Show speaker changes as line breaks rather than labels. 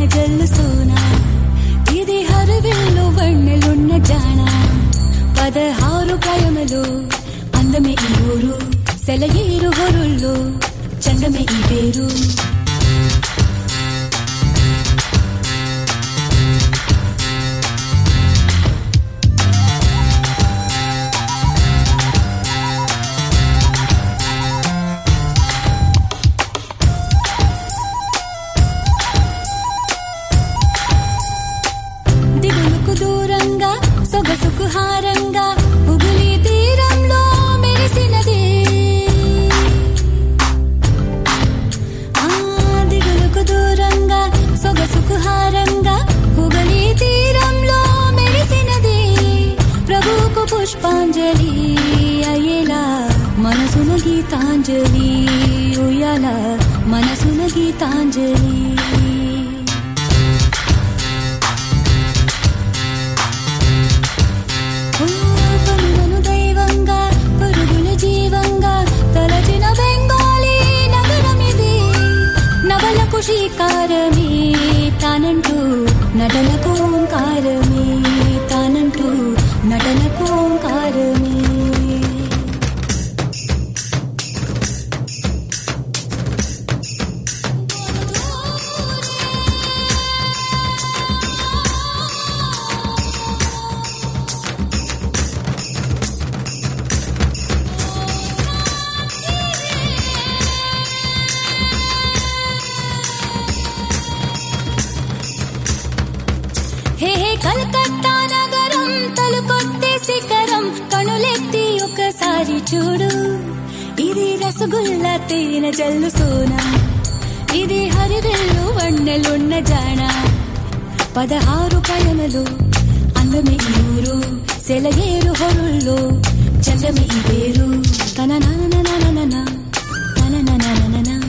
జల్లు సోనా ఇది హరివిల్లు వన్నెలున్న జాణ 16 ప్రయమలు అందమే ఈ ఊరు సెలయేరు హొరుల్లో చందమే ఈ పేరు దూరంగా సొగసుకు హారంగా ఉగులి తీరంలో మెరిసినదే దిగులుకు దూరంగా సొగసుకు హారంగా ఉగులి తీరంలో మెరిసినదే ప్రభువుకు పుష్పాంజలి అయ్యేలా మనసున గీతాంజలి ఉయ్యాల మనసున గీతాంజలి శ్రీకారమే తానంటూ నటనకు ఓంకారమే తానంటూ నటనకు ఓంకారమే హే హే కలకత్తా నగరం తలుకొట్టే శిఖరం కనులెత్తి ఒకసారి చూడు ఇది రసగుల్లా తేనె జల్లు సోనా ఇది హరివెల్లు వన్నెలున్న జాణ 16 ప్రయమలు అందమే ఈ ఊరు సెలయేరు హొరుల్లో చందమే ఈ పేరు తన నాన